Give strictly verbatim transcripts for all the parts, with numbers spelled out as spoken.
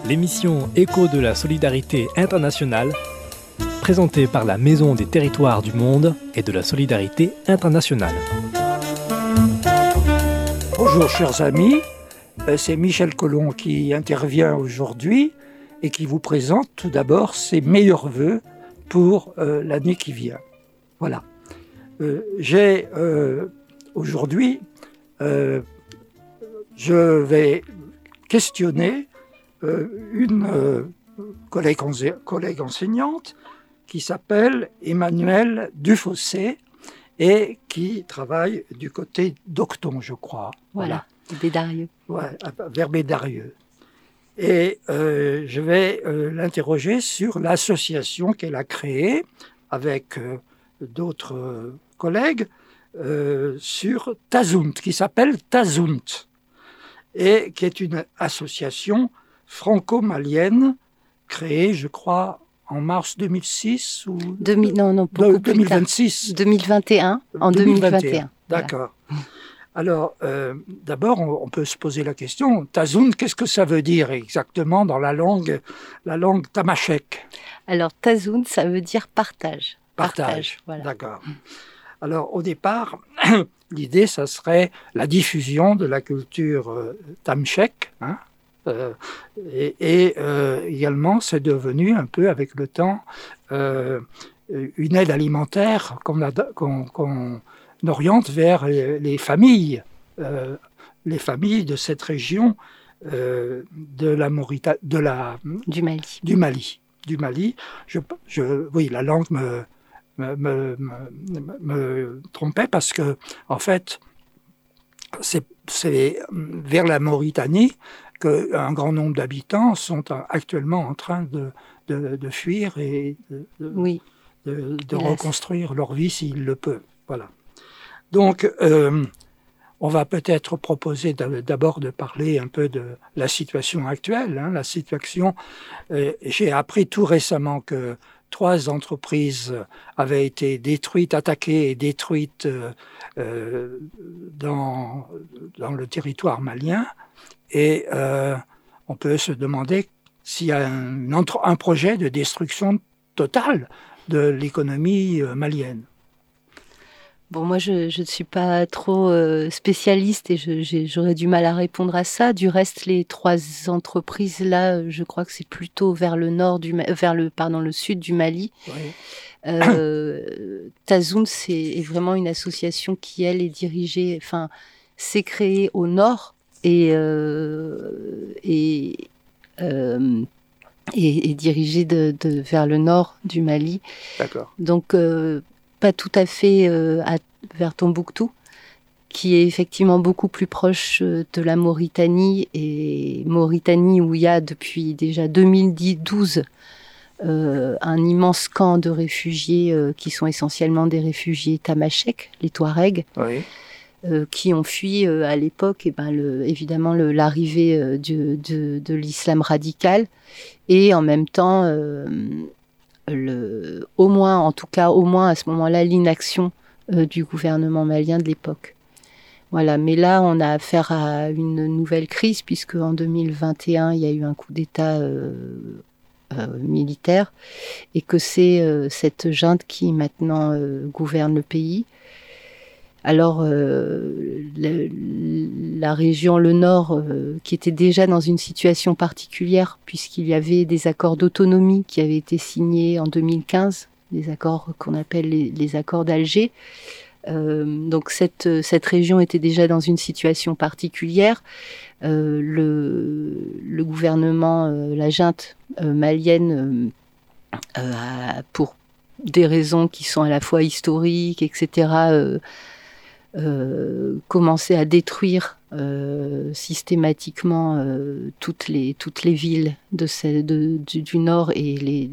l'émission Écho de la solidarité internationale, présentée par la Maison des territoires du monde et de la solidarité internationale. Bonjour chers amis, c'est Michel Collomb qui intervient aujourd'hui et qui vous présente tout d'abord ses meilleurs vœux pour euh, l'année qui vient. Voilà. Euh, j'ai euh, aujourd'hui, euh, je vais questionner euh, une euh, collègue, collègue enseignante qui s'appelle Emmanuelle Dufossé et qui travaille du côté d'Octon, je crois. Voilà, voilà. Bédarieux. Ouais, vers Bédarieux. Et euh, je vais euh, l'interroger sur l'association qu'elle a créée avec euh, d'autres euh, collègues euh, sur Tazunt, qui s'appelle Tazunt, et qui est une association franco-malienne créée, je crois, en mars deux mille six ou deux mille, non, non, beaucoup deux mille vingt-six. deux mille vingt et un, en deux mille vingt et un. D'accord. Voilà. Alors, euh, d'abord, on, on peut se poser la question, Tazunt, qu'est-ce que ça veut dire exactement dans la langue, la langue tamashek? Alors, Tazunt, ça veut dire partage. Partage, partage voilà. D'accord. Alors, au départ, l'idée, ça serait la diffusion de la culture euh, tamashek, hein, euh, et, et euh, également, c'est devenu un peu, avec le temps, euh, une aide alimentaire qu'on a... Qu'on, qu'on, oriente vers les, les familles, euh, les familles de cette région euh, de la Maurita- de la du Mali. Du Mali, du Mali. Je, je, oui, la langue me, me, me, me, me trompait parce que, en fait, c'est, c'est vers la Mauritanie qu'un grand nombre d'habitants sont actuellement en train de, de, de fuir et de, de, oui. de, de reconstruire leur vie s'ils le peuvent. Voilà. Donc, euh, on va peut-être proposer d'abord de parler un peu de la situation actuelle. Hein, la situation, euh, j'ai appris tout récemment que trois entreprises avaient été détruites, attaquées et détruites euh, euh, dans, dans le territoire malien. Et euh, on peut se demander s'il y a un, un projet de destruction totale de l'économie malienne. Bon, moi, je ne suis pas trop euh, spécialiste et je, j'ai, j'aurais du mal à répondre à ça. Du reste, les trois entreprises-là, je crois que c'est plutôt vers le nord du, vers le, pardon, le sud du Mali. Oui. Euh, Tazunt, c'est est vraiment une association qui, elle, est dirigée, enfin, s'est créée au nord et euh, et, euh, et, et dirigée de, de, vers le nord du Mali. D'accord. Donc, euh, pas tout à fait euh, à, vers Tombouctou, qui est effectivement beaucoup plus proche de la Mauritanie, et Mauritanie où il y a depuis déjà deux mille douze euh, un immense camp de réfugiés euh, qui sont essentiellement des réfugiés tamashek, les Touaregs, oui. euh, qui ont fui euh, à l'époque, et ben, le, évidemment le, l'arrivée euh, de, de, de l'islam radical, et en même temps... Euh, Le, au moins, en tout cas, au moins à ce moment-là, l'inaction euh, du gouvernement malien de l'époque. Voilà. Mais là, on a affaire à une nouvelle crise, puisque en deux mille vingt et un, il y a eu un coup d'État euh, euh, militaire, et que c'est euh, cette junte qui maintenant euh, gouverne le pays. Alors, euh, le, la région, le Nord, euh, qui était déjà dans une situation particulière, puisqu'il y avait des accords d'autonomie qui avaient été signés en deux mille quinze, des accords qu'on appelle les, les accords d'Alger. Euh, donc, cette, cette région était déjà dans une situation particulière. Euh, le, le gouvernement, euh, la junte euh, malienne, euh, a, pour des raisons qui sont à la fois historiques, et cetera, euh, Euh, commencer à détruire euh, systématiquement euh, toutes les toutes les villes de, ce, de du, du nord et les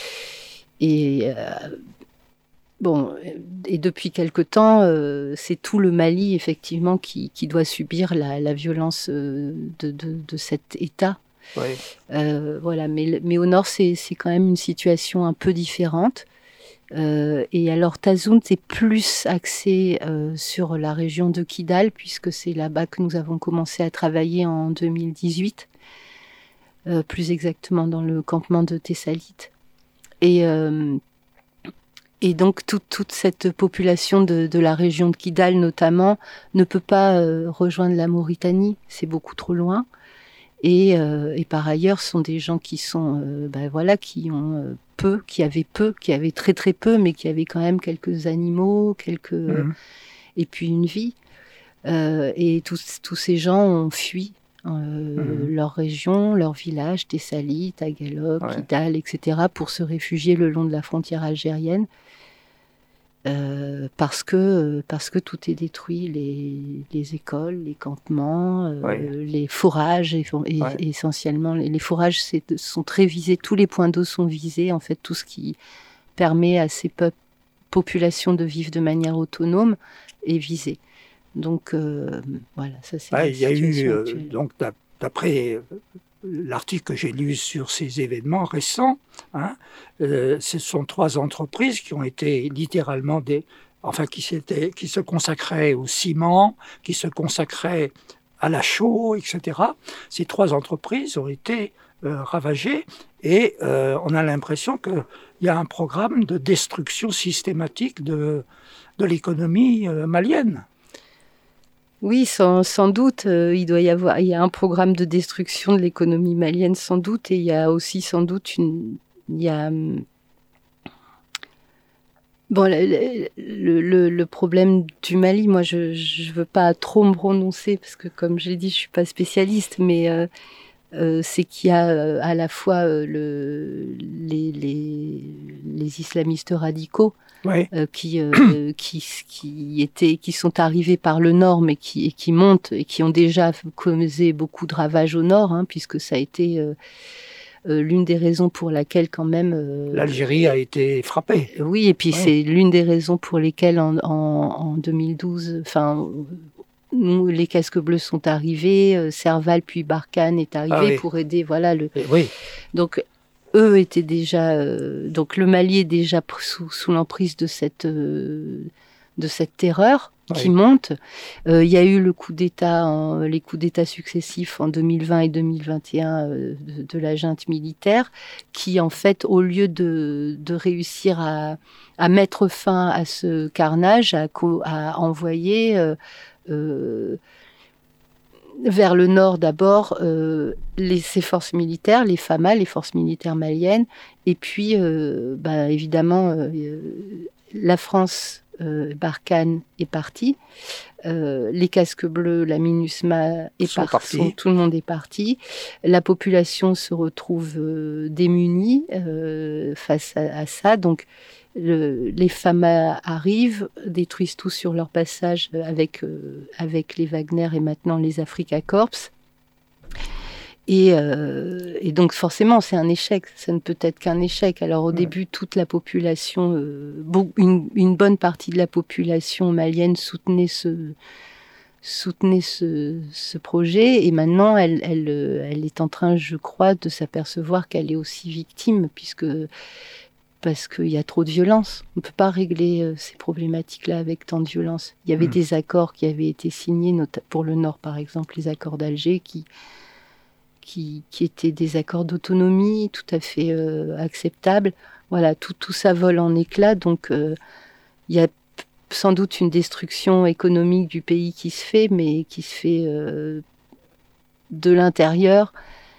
et euh, bon et depuis quelque temps euh, c'est tout le Mali effectivement qui qui doit subir la, la violence euh, de, de de cet État. Oui. Euh, voilà, mais mais au nord c'est c'est quand même une situation un peu différente. Euh, et alors Tazunt est plus axé euh, sur la région de Kidal, puisque c'est là-bas que nous avons commencé à travailler en deux mille dix-huit. euh, plus exactement dans le campement de Thessalite. Et, euh, et donc tout, toute cette population de, de la région de Kidal notamment ne peut pas euh, rejoindre la Mauritanie, c'est beaucoup trop loin. Et, euh, et par ailleurs, ce sont des gens qui sont, euh, ben voilà, qui ont euh, peu, qui avaient peu, qui avaient très très peu, mais qui avaient quand même quelques animaux, quelques, mmh. euh, et puis une vie. Euh, et tous, tous ces gens ont fui euh, mmh. leur région, leur village, Thessalie, Tagalog, ouais. Kidal, et cetera, pour se réfugier le long de la frontière algérienne. Euh, parce que parce que tout est détruit, les, les écoles, les campements, euh, oui. les forages, et, et, ouais. essentiellement les, les forages c'est, sont très visés, tous les points d'eau sont visés, en fait tout ce qui permet à ces peuples, populations de vivre de manière autonome est visé. Donc euh, voilà, ça c'est. Ah, il y a eu euh, donc d'après l'article que j'ai lu sur ces événements récents, hein, euh, ce sont trois entreprises qui ont été littéralement des, enfin qui, qui se consacraient au ciment, qui se consacraient à la chaux, et cetera. Ces trois entreprises ont été euh, ravagées et euh, on a l'impression qu'il y a un programme de destruction systématique de, de l'économie euh, malienne. Oui, sans, sans doute, euh, il doit y avoir, il y a un programme de destruction de l'économie malienne sans doute, et il y a aussi sans doute une, il y a, bon, le, le, le, le problème du Mali, moi je je veux pas trop me prononcer parce que comme je l'ai dit, je suis pas spécialiste, mais euh, euh, c'est qu'il y a euh, à la fois euh, le, les, les, les islamistes radicaux. Ouais. Euh, qui, euh, qui, qui, étaient, qui sont arrivés par le nord, mais qui, et qui montent, et qui ont déjà causé beaucoup de ravages au nord, hein, puisque ça a été euh, euh, l'une des raisons pour laquelle, quand même... Euh, l'Algérie a été frappée. Oui, et puis ouais. c'est l'une des raisons pour lesquelles, en, en, en deux mille douze, enfin... Nous, les casques bleus sont arrivés, euh, Serval puis Barkhane est arrivé ah, oui. pour aider, voilà le. Et, oui. Donc eux étaient déjà, euh, donc le Mali est déjà sous, sous l'emprise de cette euh, de cette terreur oui. qui monte. Il euh, y a eu le coup d'État, en, les coups d'État successifs en deux mille vingt et deux mille vingt et un euh, de, de la junte militaire, qui en fait, au lieu de de réussir à à mettre fin à ce carnage, a, a envoyé euh, Euh, vers le nord d'abord euh, les, ces forces militaires, les F A M A, les forces militaires maliennes, et puis euh, bah, évidemment euh, la France, euh, Barkhane est partie, euh, les casques bleus, la MINUSMA est partie, tout le monde est parti, la population se retrouve euh, démunie euh, face à, à ça, donc Le, les F A M A arrivent, détruisent tout sur leur passage avec, euh, avec les Wagner et maintenant les Afrika Korps. Et, euh, et donc forcément, c'est un échec. Ça ne peut être qu'un échec. Alors au ouais. début, toute la population, euh, une, une bonne partie de la population malienne soutenait ce, soutenait ce, ce projet. Et maintenant, elle, elle, elle est en train, je crois, de s'apercevoir qu'elle est aussi victime, puisque... parce qu'il y a trop de violence. On ne peut pas régler euh, ces problématiques-là avec tant de violence. Il y avait mmh. des accords qui avaient été signés, not- pour le Nord par exemple, les accords d'Alger, qui, qui, qui étaient des accords d'autonomie tout à fait euh, acceptables. Voilà, tout, tout ça vole en éclats, donc euh, il y a p- sans doute une destruction économique du pays qui se fait, mais qui se fait euh, de l'intérieur.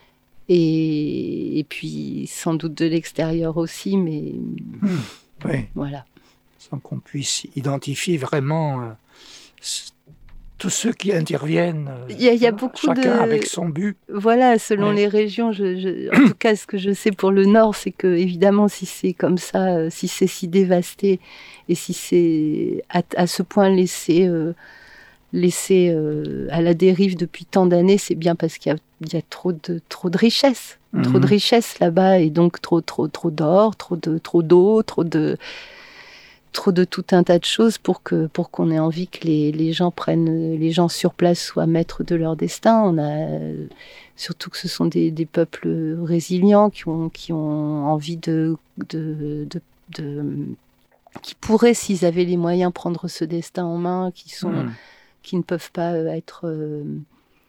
Et, et puis, sans doute de l'extérieur aussi, mais mmh, oui. voilà. Sans qu'on puisse identifier vraiment euh, tous ceux qui interviennent, euh, il y a, il y a beaucoup chacun de... avec son but. Voilà, selon ouais. les régions. Je, je... En tout cas, ce que je sais pour le Nord, c'est que, évidemment, si c'est comme ça, euh, si c'est si dévasté, et si c'est à, à ce point laissé... Euh, laissé euh, à la dérive depuis tant d'années, c'est bien parce qu'il y a, il y a trop de trop de richesses, mmh. trop de richesses là-bas, et donc trop trop trop d'or, trop de trop d'eau, trop de trop de tout un tas de choses pour que pour qu'on ait envie que les les gens prennent les gens sur place soient maîtres de leur destin. On a surtout que ce sont des des peuples résilients qui ont qui ont envie de de de, de qui pourraient, s'ils avaient les moyens, prendre ce destin en main, qui sont mmh. qui ne peuvent pas être euh,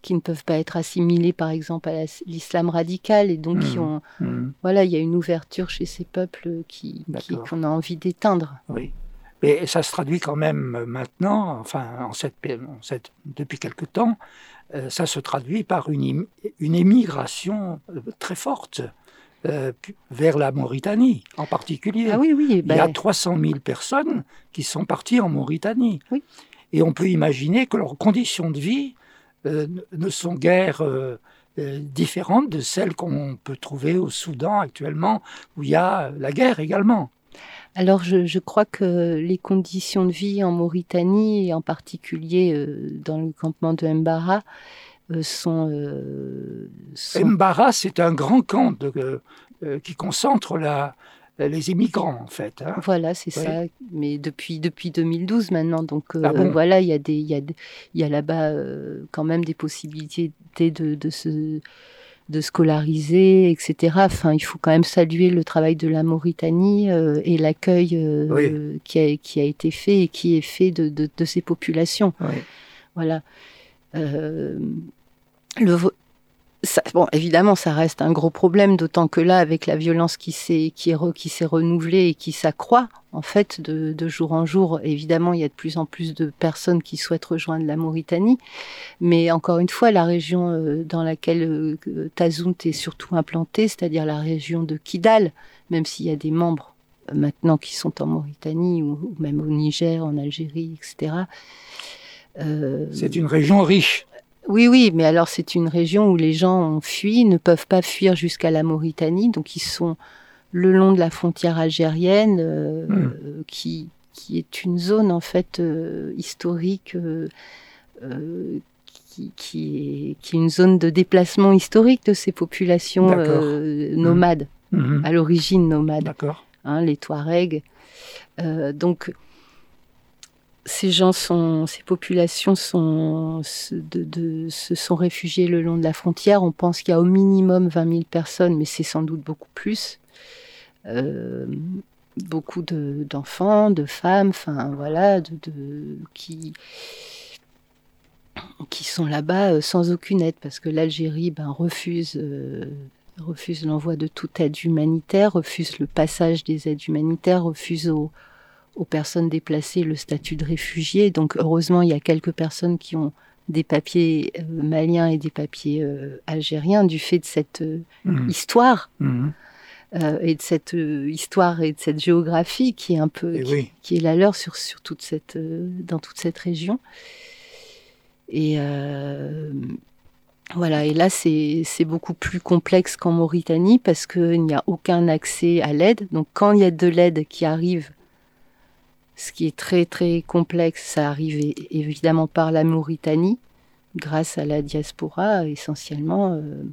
qui ne peuvent pas être assimilés, par exemple, à la, l'islam radical, et donc mmh. qui ont, mmh. voilà, il y a une ouverture chez ces peuples qui, qui qu'on a envie d'éteindre. Oui. Mais ça se traduit quand même maintenant, enfin, en cette, en cette, depuis quelque temps, euh, ça se traduit par une, une émigration très forte euh, vers la Mauritanie, en particulier. Ah oui, oui. Ben... Il y a trois cent mille personnes qui sont parties en Mauritanie. Oui. Et on peut imaginer que leurs conditions de vie euh, ne sont guère euh, euh, différentes de celles qu'on peut trouver au Soudan actuellement, où il y a la guerre également. Alors, je, je crois que les conditions de vie en Mauritanie, et en particulier euh, dans le campement de Mbara, euh, sont, euh, sont... Mbara, c'est un grand camp de, euh, qui concentre la, les immigrants, en fait. Hein. Voilà, c'est oui. ça. Mais depuis, depuis deux mille douze maintenant. Donc, euh, ah bon voilà, il y a, des, il y a, il y a là-bas euh, quand même des possibilités de, de se... de scolariser, et cetera. Enfin, il faut quand même saluer le travail de la Mauritanie euh, et l'accueil euh, oui. qui, a, qui a été fait et qui est fait de, de, de ces populations. Oui. Voilà. Euh, le, ça, bon, évidemment, ça reste un gros problème, d'autant que là, avec la violence qui s'est, qui est re, qui s'est renouvelée et qui s'accroît, en fait, de, de jour en jour, évidemment, il y a de plus en plus de personnes qui souhaitent rejoindre la Mauritanie. Mais encore une fois, la région euh, dans laquelle euh, Tazount est surtout implantée, c'est-à-dire la région de Kidal, même s'il y a des membres euh, maintenant qui sont en Mauritanie ou, ou même au Niger, en Algérie, et cetera. Euh, c'est une région riche. Oui, oui, mais alors c'est une région où les gens ont fui, ne peuvent pas fuir jusqu'à la Mauritanie, donc ils sont le long de la frontière algérienne, euh, mmh. qui, qui est une zone en fait euh, historique, euh, euh, qui, qui, est, qui est une zone de déplacement historique de ces populations euh, nomades, mmh. à l'origine nomades, D'accord. Hein, les Touaregs. Euh, donc ces gens sont, ces populations sont, de, de, se sont réfugiées le long de la frontière. On pense qu'il y a au minimum vingt mille personnes, mais c'est sans doute beaucoup plus. Euh, beaucoup de, d'enfants, de femmes, enfin voilà, de, de, qui, qui sont là-bas sans aucune aide, parce que l'Algérie ben, refuse, euh, refuse l'envoi de toute aide humanitaire, refuse le passage des aides humanitaires, refuse aux aux personnes déplacées le statut de réfugié. Donc heureusement, il y a quelques personnes qui ont des papiers euh, maliens et des papiers euh, algériens du fait de cette euh, mmh. histoire mmh. euh, et de cette euh, histoire et de cette géographie qui est un peu qui, oui. qui est la leur sur, sur toute cette, euh, dans toute cette région. Et euh, voilà, et là c'est, c'est beaucoup plus complexe qu'en Mauritanie parce qu'il n'y a aucun accès à l'aide. Donc quand il y a de l'aide qui arrive, ce qui est très très complexe, ça arrive évidemment par la Mauritanie, grâce à la diaspora essentiellement, euh,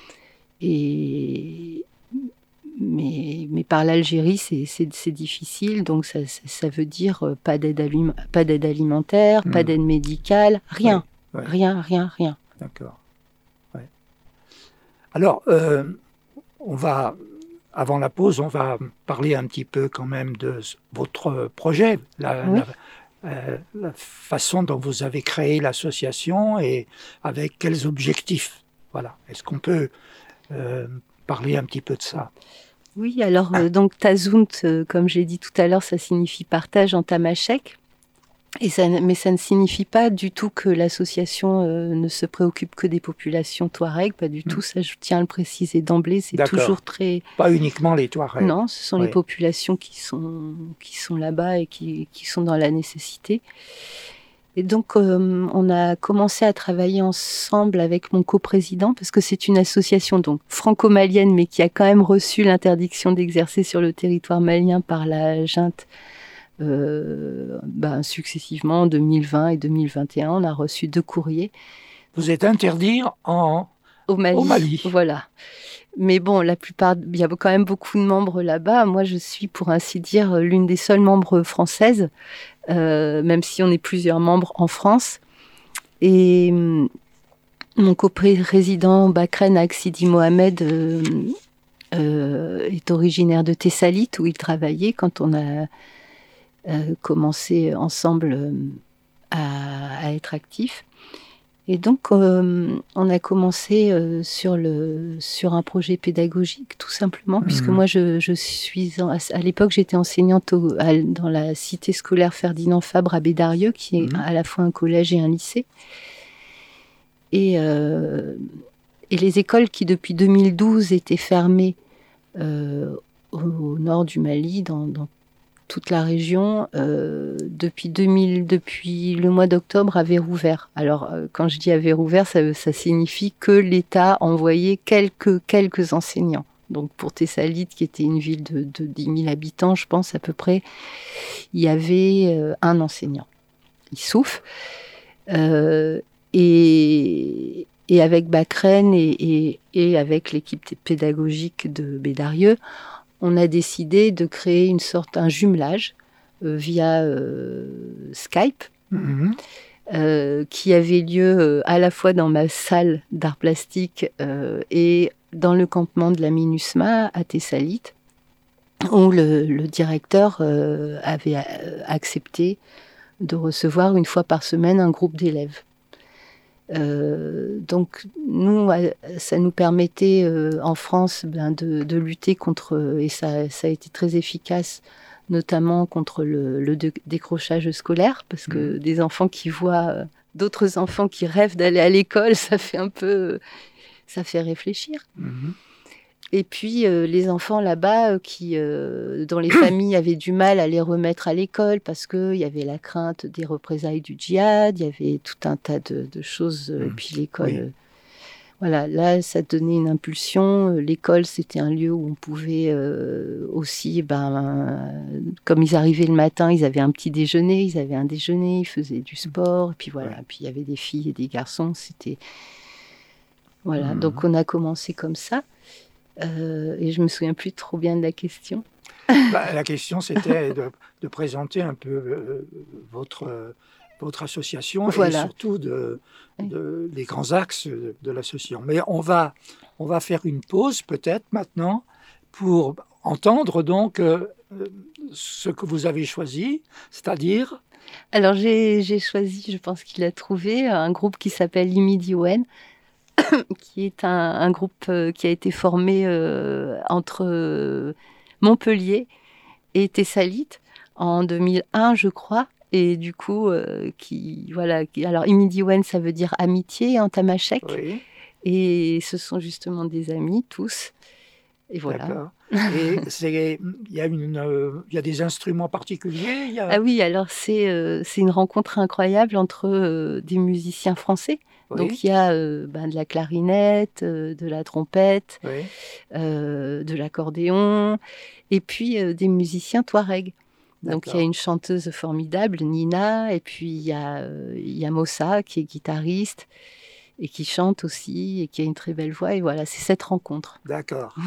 et, mais, mais par l'Algérie c'est, c'est, c'est difficile, donc ça, ça, ça veut dire pas d'aide, alime, pas d'aide alimentaire, mmh. pas d'aide médicale, rien, ouais, ouais. rien, rien, rien. D'accord. Ouais. Alors, euh, on va... Avant la pause, on va parler un petit peu quand même de votre projet, la, oui. la, euh, la façon dont vous avez créé l'association et avec quels objectifs. Voilà. Est-ce qu'on peut euh, parler un petit peu de ça ? Oui, alors euh, donc Tazount, euh, comme j'ai dit tout à l'heure, ça signifie partage en tamashek. Et ça, mais ça ne signifie pas du tout que l'association euh, ne se préoccupe que des populations Touareg, pas du mmh. tout, ça je tiens à le préciser d'emblée, c'est D'accord. toujours très... Pas uniquement les Touaregs. Non, ce sont oui. les populations qui sont, qui sont là-bas et qui, qui sont dans la nécessité. Et donc euh, on a commencé à travailler ensemble avec mon coprésident, parce que c'est une association donc franco-malienne, mais qui a quand même reçu l'interdiction d'exercer sur le territoire malien par la junte. Euh, ben, successivement en deux mille vingt et deux mille vingt et un, on a reçu deux courriers. Vous êtes interdit en... au, Mali, au Mali. Voilà. Mais bon, la plupart, il y a quand même beaucoup de membres là-bas. Moi, je suis, pour ainsi dire, l'une des seules membres françaises, euh, même si on est plusieurs membres en France. Et euh, mon coprésident Bakren Aksidi Mohamed euh, euh, est originaire de Thessalit, où il travaillait quand on a Euh, commencer ensemble euh, à, à être actifs. Et donc, euh, on a commencé euh, sur, le, sur un projet pédagogique, tout simplement, mmh. puisque moi, je, je suis en, à l'époque, j'étais enseignante au, à, dans la cité scolaire Ferdinand Fabre à Bédarieux, qui est mmh. à la fois un collège et un lycée. Et, euh, et les écoles qui, depuis deux mille douze, étaient fermées euh, au, au nord du Mali, dans, dans toute la région, euh, depuis, deux mille, depuis le mois d'octobre, avait rouvert. Alors, euh, quand je dis avait rouvert, ça, ça signifie que l'État envoyait quelques, quelques enseignants. Donc, pour Thessalite, qui était une ville de, de dix mille habitants, je pense à peu près, il y avait euh, un enseignant. Issouf. Euh, et, et avec Bacren et, et, et avec l'équipe pédagogique de Bédarieux, on a décidé de créer une sorte, un jumelage euh, via euh, Skype, mmh. euh, qui avait lieu euh, à la fois dans ma salle d'art plastique euh, et dans le campement de la MINUSMA à Thessalite, où le, le directeur euh, avait accepté de recevoir une fois par semaine un groupe d'élèves. Euh, donc nous, ça nous permettait euh, en France ben, de, de lutter contre, et ça, ça a été très efficace, notamment contre le, le dé- décrochage scolaire, parce que mmh. des enfants qui voient euh, d'autres enfants qui rêvent d'aller à l'école, ça fait un peu, ça fait réfléchir. Mmh. Et puis euh, les enfants là-bas euh, qui, euh, dont les familles avaient du mal à les remettre à l'école parce qu'il y avait la crainte des représailles du djihad, il y avait tout un tas de, de choses. Euh, mmh. Et puis l'école, oui. euh, voilà, là ça donnait une impulsion. L'école, c'était un lieu où on pouvait euh, aussi, ben, euh, comme ils arrivaient le matin, ils avaient un petit déjeuner, ils avaient un déjeuner, ils faisaient du sport, et puis voilà. Ouais. Et puis il y avait des filles et des garçons, c'était... Voilà, mmh. donc on a commencé comme ça. Euh, et je me souviens plus trop bien de la question. Bah, la question, c'était de, de présenter un peu euh, votre, euh, votre association voilà. et surtout de, de, les grands axes de, de l'association. Mais on va, on va faire une pause peut-être maintenant pour entendre donc euh, ce que vous avez choisi, c'est-à-dire... Alors j'ai, j'ai choisi, je pense qu'il a trouvé, un groupe qui s'appelle Imidiwen, qui est un, un groupe euh, qui a été formé euh, entre euh, Montpellier et Thessalite en deux mille un, je crois. Et du coup, euh, qui, voilà, qui, alors Imidiwen, ça veut dire amitié en tamashek. Oui. Et ce sont justement des amis, tous. Et voilà. D'accord. Et il y, euh, y a des instruments particuliers y a... Ah oui, alors c'est, euh, c'est une rencontre incroyable entre euh, des musiciens français. Oui. Donc il y a euh, ben, de la clarinette, euh, de la trompette, oui. euh, de l'accordéon, et puis euh, des musiciens touareg. Donc il y a une chanteuse formidable, Nina, et puis il y a, euh, il y a Mossa qui est guitariste et qui chante aussi et qui a une très belle voix. Et voilà, c'est cette rencontre. D'accord.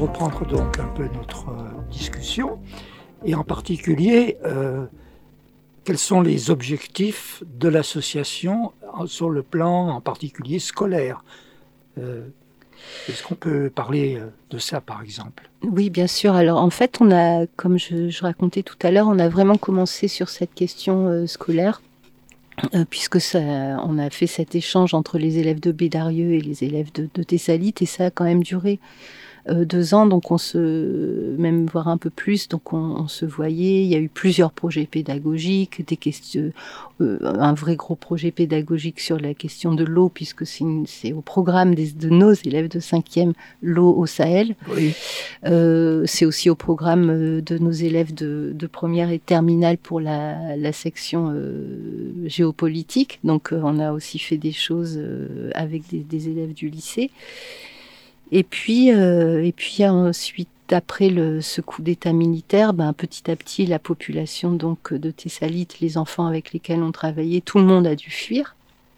reprendre donc un peu notre euh, discussion, et en particulier, euh, quels sont les objectifs de l'association sur le plan en particulier scolaire. euh, Est-ce qu'on peut parler de ça, par exemple ? Oui, bien sûr. Alors, en fait, on a, comme je, je racontais tout à l'heure, on a vraiment commencé sur cette question euh, scolaire, euh, puisque ça, on a fait cet échange entre les élèves de Bédarieux et les élèves de, de Thessalite, et ça a quand même duré euh, deux ans, donc on se, même voire un peu plus, donc on, on se voyait. Il y a eu plusieurs projets pédagogiques, des questions, euh, un vrai gros projet pédagogique sur la question de l'eau, puisque c'est, une, c'est au programme des, de nos élèves de cinquième, l'eau au Sahel. Oui. Euh, c'est aussi au programme de nos élèves de, de première et terminale pour la, la section euh, géopolitique. Donc euh, on a aussi fait des choses euh, avec des, des élèves du lycée. Et puis, euh, et puis ensuite, après le, ce coup d'État militaire, ben, petit à petit, la population donc, de Thessalite, les enfants avec lesquels on travaillait, tout le monde a dû fuir.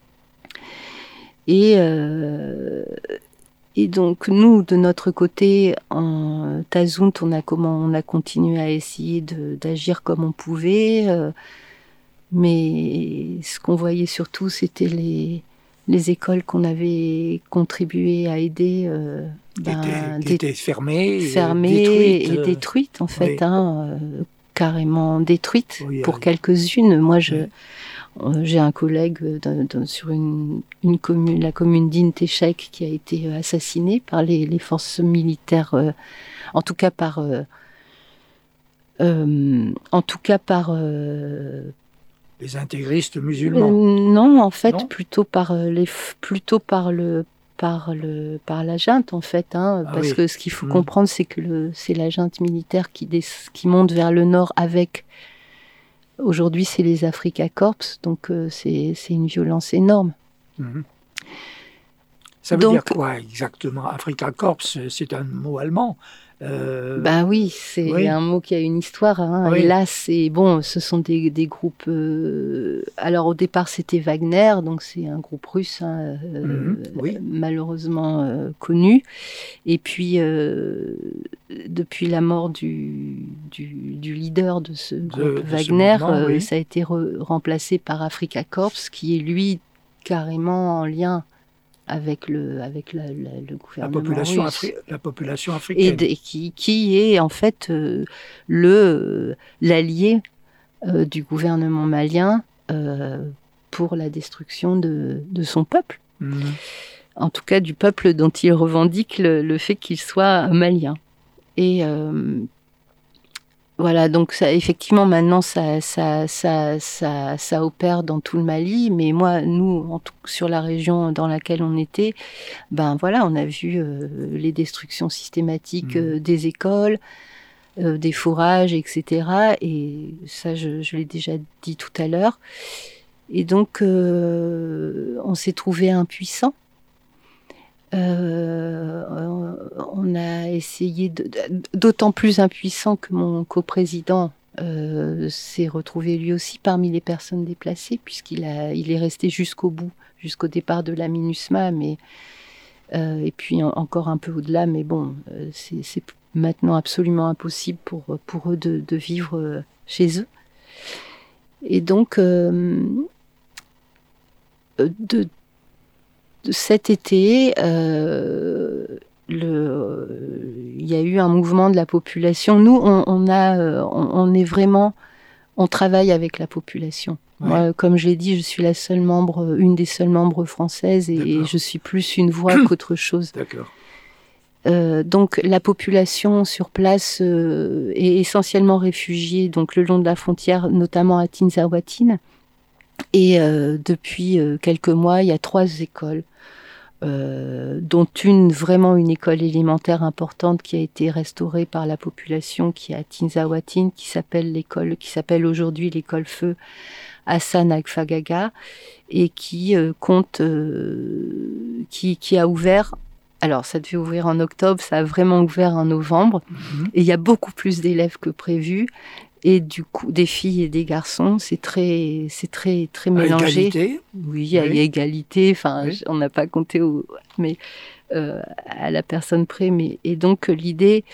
Et, euh, et donc, nous, de notre côté, en Tazount, on a, comment, on a continué à essayer de, d'agir comme on pouvait. Euh, mais ce qu'on voyait surtout, c'était les... les écoles qu'on avait contribué à aider, euh, ben, qui, étaient, qui dé- étaient fermées, fermées détruites, et détruites, en fait, oui. hein, euh, carrément détruites oui, pour oui. quelques-unes. Moi, je, oui. euh, j'ai un collègue de, de, sur une, une commune, la commune d'Intechek, qui a été assassiné par les, les forces militaires, euh, en tout cas par, euh, euh, en tout cas par euh, les intégristes musulmans. Euh, non, en fait, non plutôt par les, plutôt par le, par le, par la junte, en fait, hein, ah parce oui. que ce qu'il faut mmh. comprendre, c'est que le, c'est la junte militaire qui, des, qui monte vers le nord avec. Aujourd'hui, c'est les Afrika Korps, donc euh, c'est, c'est une violence énorme. Mmh. Ça veut donc, dire quoi exactement ? Afrika Korps, c'est un mot allemand. Euh... Ben oui, c'est oui. un mot qui a une histoire. Hein. Oui. Et là, c'est bon, ce sont des, des groupes. Euh... Alors au départ, c'était Wagner, donc c'est un groupe russe, hein, euh, mmh, oui. malheureusement euh, connu. Et puis, euh, depuis la mort du, du, du leader de ce groupe, de, de Wagner, ce mouvement, euh, oui. ça a été re- remplacé par Afrika Korps, qui est lui carrément en lien avec le avec la, la, le gouvernement la population russe. Afri- la population africaine et de, qui qui est en fait euh, le euh, l'allié euh, du gouvernement malien euh, pour la destruction de de son peuple. Mmh. En tout cas du peuple dont il revendique le, le fait qu'il soit malien. Et euh, voilà, donc ça, effectivement, maintenant, ça, ça, ça, ça, ça opère dans tout le Mali. Mais moi, nous, en tout, sur la région dans laquelle on était, ben voilà, on a vu euh, les destructions systématiques euh, des écoles, euh, des fourrages, et cetera. Et ça, je, je l'ai déjà dit tout à l'heure. Et donc, euh, on s'est trouvé impuissants. Euh, on a essayé, de, d'autant plus impuissant que mon coprésident euh, s'est retrouvé lui aussi parmi les personnes déplacées, puisqu'il a, il est resté jusqu'au bout, jusqu'au départ de la MINUSMA, mais, euh, et puis en, encore un peu au-delà, mais bon, euh, c'est, c'est maintenant absolument impossible pour, pour eux de, de vivre chez eux. Et donc, euh, de cet été, euh, le, il y a eu un mouvement de la population. Nous, on, on a, on, on est vraiment, on travaille avec la population. Ouais. Moi, comme je l'ai dit, je suis la seule membre, une des seules membres françaises, et, et je suis plus une voix qu'autre chose. D'accord. Euh, donc, la population sur place euh, est essentiellement réfugiée, donc le long de la frontière, notamment à Tinzaouatine. Et euh, depuis euh, quelques mois, il y a trois écoles, euh, dont une, vraiment une école élémentaire importante qui a été restaurée par la population, qui est à Tinzaouatine, qui s'appelle l'école, qui s'appelle aujourd'hui l'école Feu Hassan Al-Fagaga, et qui euh, compte, euh, qui, qui a ouvert. Alors, ça devait ouvrir en octobre, ça a vraiment ouvert en novembre, mmh. Et il y a beaucoup plus d'élèves que prévu. Et du coup, des filles et des garçons, c'est très, c'est très, très mélangé. À égalité. Oui, à oui. égalité. Enfin, oui. On n'a pas compté, au... mais euh, à la personne près. Mais, et donc, l'idée,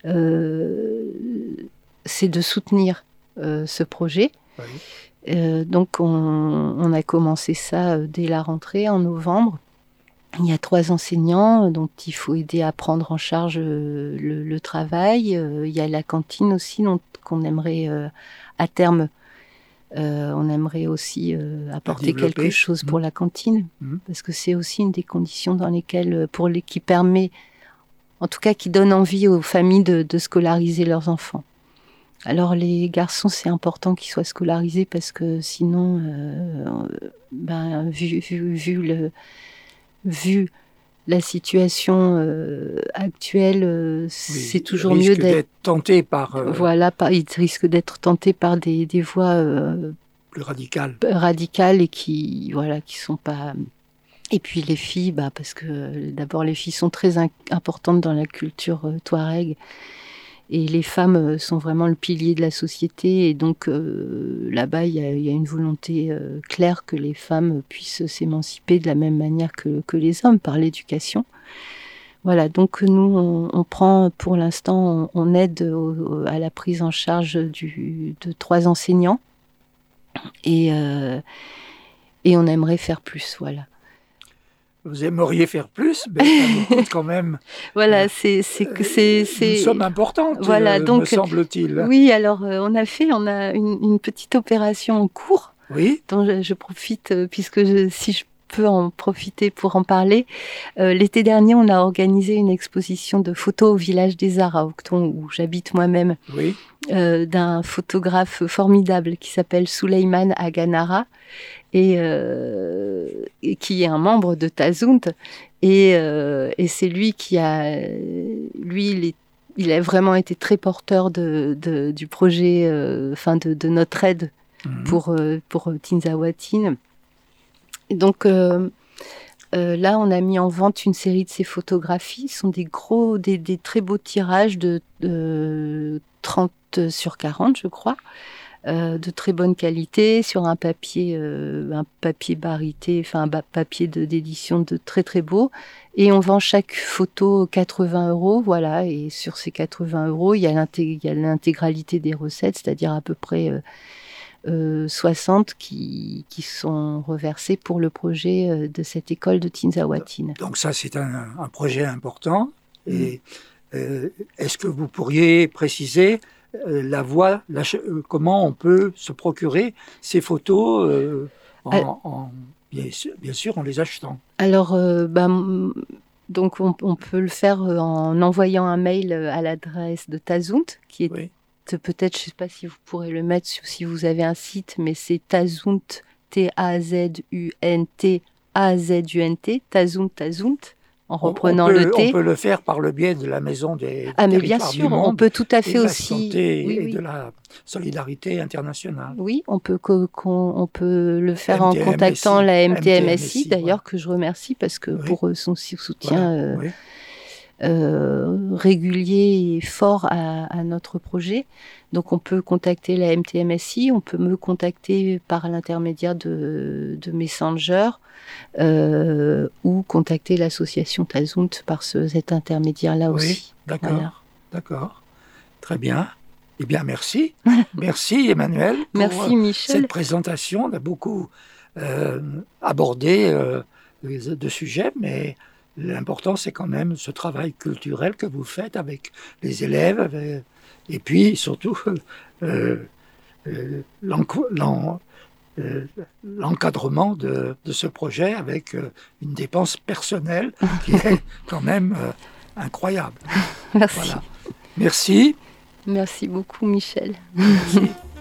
euh, c'est de soutenir euh, ce projet. Oui. Euh, donc, on, on a commencé ça dès la rentrée, en novembre. Il y a trois enseignants dont il faut aider à prendre en charge le, le travail. Euh, il y a la cantine aussi, dont, qu'on aimerait euh, à terme, euh, on aimerait aussi euh, apporter quelque chose pour mmh. la cantine, mmh. parce que c'est aussi une des conditions dans lesquelles, pour les, qui permet, en tout cas qui donne envie aux familles de, de scolariser leurs enfants. Alors les garçons, c'est important qu'ils soient scolarisés parce que sinon, euh, ben, vu, vu, vu le Vu la situation euh, actuelle, euh, oui, c'est toujours mieux d'être, d'être tenté par... Euh, voilà, par, ils risquent d'être tentés par des, des voies euh, plus radicales. radicales et qui voilà, qui sont pas... Et puis les filles, bah, parce que euh, d'abord les filles sont très in- importantes dans la culture euh, touareg. Et les femmes sont vraiment le pilier de la société. Et donc, euh, là-bas, il y, y a une volonté euh, claire que les femmes puissent s'émanciper de la même manière que, que les hommes par l'éducation. Voilà, donc nous, on, on prend, pour l'instant, on, on aide au, à la prise en charge du, de trois enseignants. Et, euh, et on aimerait faire plus, voilà. Vous aimeriez faire plus, mais ça vous coûte quand même. Voilà, c'est c'est c'est c'est une somme importante. Voilà, euh, donc me semble-t-il. Oui, alors euh, on a fait, on a une, une petite opération en cours. Oui. Dont je, je profite euh, puisque je, si je peux en profiter pour en parler. Euh, l'été dernier, on a organisé une exposition de photos au village des Arts à Aucton, où j'habite moi-même. Oui. Euh, d'un photographe formidable qui s'appelle Souleymane Aganara. Et, euh, et qui est un membre de Tazoont, et, euh, et c'est lui qui a, lui, il, est, il a vraiment été très porteur de, de, du projet, euh, enfin de, de notre aide mmh. pour, euh, pour Tinzaouatine. Et donc euh, euh, là, on a mis en vente une série de ces photographies. Ce sont des gros, des, des très beaux tirages de, de trente sur quarante, je crois. Euh, de très bonne qualité, sur un papier, euh, un papier barité, enfin un ba- papier de, d'édition de très très beau. Et on vend chaque photo quatre-vingts euros, voilà. Et sur ces quatre-vingts euros, il y a, l'intég- il y a l'intégralité des recettes, c'est-à-dire à peu près euh, euh, soixante qui, qui sont reversées pour le projet euh, de cette école de Tinzaouatine. Donc ça, c'est un, un projet important. Et mmh. euh, est-ce que vous pourriez préciser la voie, la, comment on peut se procurer ces photos euh, en, euh, en, bien, bien sûr en les achetant. Alors, euh, bah, donc on, on peut le faire en envoyant un mail à l'adresse de Tazoont, qui est oui. peut-être, je ne sais pas si vous pourrez le mettre si vous avez un site, mais c'est Tazoont, T A Z U N T A Z U N T, Tazoont, Tazoont. En reprenant on peut, le T. On peut le faire par le biais de la maison des Ah mais bien sûr, on peut tout à fait aussi. Et oui, oui. oui. de la solidarité internationale. Oui, on peut qu'on, on peut le faire M T M S I. En contactant la M T M S I, M T M S I d'ailleurs ouais. que je remercie parce que oui. pour son soutien voilà. euh, oui. euh, régulier et fort à, à notre projet. Donc on peut contacter la M T M S I, on peut me contacter par l'intermédiaire de, de Messenger. Euh, ou contacter l'association Tazoont par ce, cet intermédiaire-là oui, aussi. D'accord, voilà. d'accord. Très bien. Eh bien, merci. Merci, Emmanuel, pour merci, Michel. cette présentation. On a beaucoup euh, abordé euh, de sujets, mais l'important, c'est quand même ce travail culturel que vous faites avec les élèves, avec, et puis, surtout, euh, euh, l'enco- l'en, Euh, l'encadrement de, de ce projet avec euh, une dépense personnelle qui est quand même euh, incroyable. Merci. Voilà. Merci. Merci beaucoup, Michel. Merci.